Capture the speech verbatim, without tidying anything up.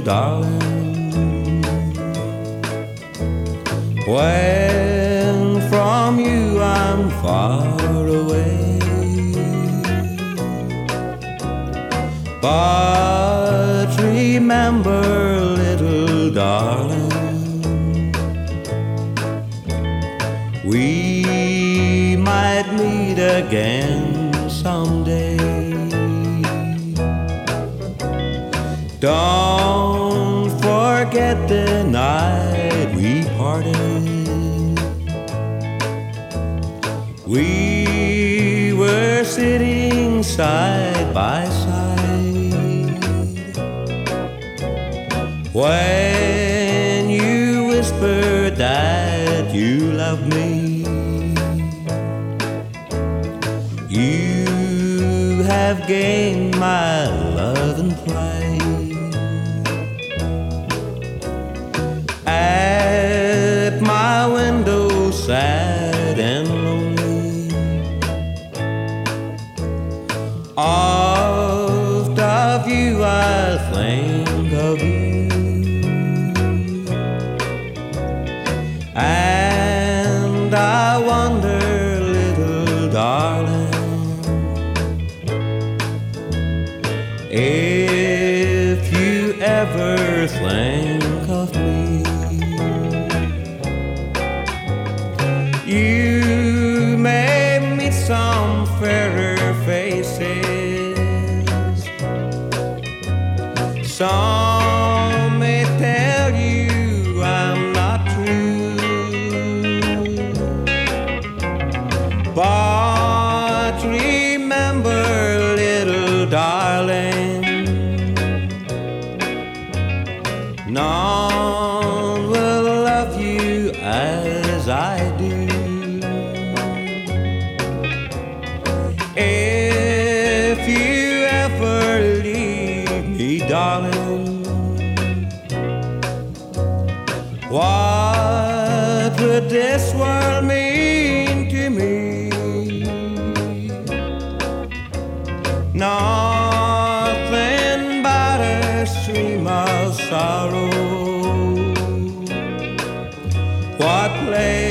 darling, when from you I'm far away. But remember, little darling, we might meet again someday. Don't forget the night we parted. We were sitting side by side when you whispered that you loved me. You have gained my love and pride. At my window, sad and lonely, oft of you I think of you, and I wonder, little darling, if you ever think of me. You may meet some fairer faces, some may tell you I'm not true, but remember, little darling, none will love you as I do. If you ever leave me, darling, what would this world mean to me? Nothing but a stream of sorrow. What place